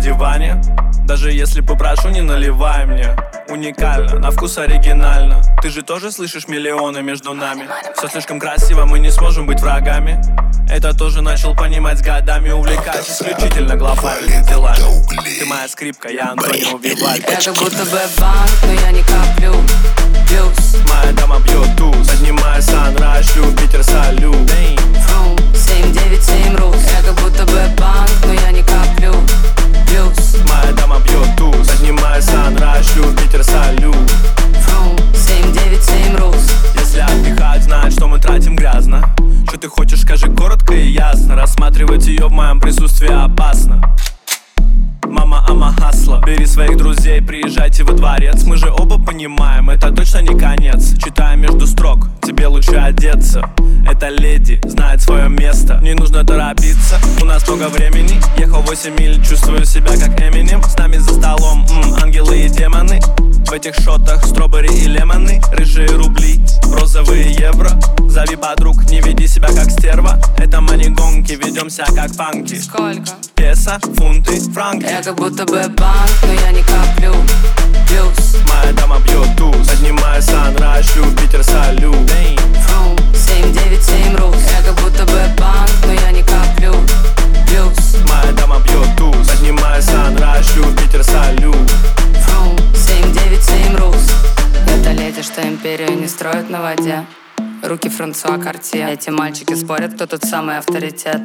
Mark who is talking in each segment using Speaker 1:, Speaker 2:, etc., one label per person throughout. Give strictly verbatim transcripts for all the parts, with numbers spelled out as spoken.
Speaker 1: диване. Даже если попрошу, не наливай мне. Уникально, на вкус оригинально. Ты же тоже слышишь миллионы между нами. Все слишком красиво, мы не сможем быть врагами. Это тоже начал понимать с годами. Увлекаюсь исключительно глобальными делами. Ты моя скрипка, я Антонио Вивальди.
Speaker 2: Я как будто бы банк, но я не коплю плюс.
Speaker 1: Моя дама бьет туз. Поднимаю санрайз, шлю в Питер салют.
Speaker 2: Фрум, семь девять семь рус. Я как будто бы банк, но я не коплю плюс.
Speaker 1: Моя дама бьет туз. Поднимаю санрайз, шлю в Питер салют.
Speaker 2: Фрум, семь девять семь рус.
Speaker 1: Если отдыхать, знать, что мы тратим грязно. Что ты хочешь, скажи коротко и ясно. Рассматривать ее в моем присутствии опасно. Мама, ама хасла. Бери своих друзей, приезжайте во дворец. Мы же оба понимаем, это точно не конец. Читая между строк, тебе лучше одеться. Эта леди знает свое место. Не нужно торопиться, у нас много времени. Ехал восемь миль, чувствую себя как Эминем. С нами за столом, м, ангелы и демоны. В этих шотах стробери и лемоны. Рыжие рубли, розовые евро. Зови подруг, не веди себя как стерва. Это мани-гонки, ведемся как панки.
Speaker 2: Сколько?
Speaker 1: Песо, фунты, франки.
Speaker 2: Я как будто бы банк, но я не коплю плюс.
Speaker 1: Моя дама бьет туз. Поднимаю санрайз, шлю в Питер салют.
Speaker 2: Фрум, семь девять семь рус. Я как будто бы банк, но я не коплю плюс.
Speaker 1: Моя дама бьет туз. Поднимаю санрайз, шлю в Питер салют.
Speaker 2: Фрум, семь девять семь рус. Это леди, что империю не строят на воде. Руки Франсуа Картье. Эти мальчики спорят, кто тут самый авторитет.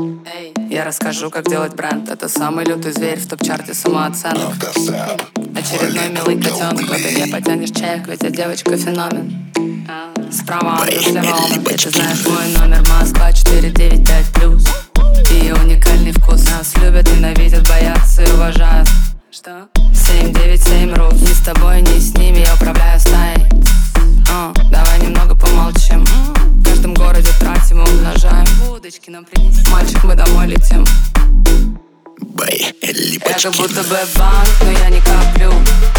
Speaker 2: Я расскажу, как делать бренд. Это самый лютый зверь в топ-чарте самооценок. Очередной милый котенок. В это не потянешь чек, ведь я девочка феномен. Справа Андрюш, слева Оман. И ты знаешь мой номер, Москва четыре девять пять плюс. И уникальный вкус. Нас любят, ненавидят, боятся и уважают. Что? семь девять семь рус. Ни с тобой, ни с ними я управляю стаей. uh, Давай немного помолчим. В каждом городе тратим и умножаем. Водочки нам принеси. Мальчик, мы домой летим. Я как будто бы банк, но я не коплю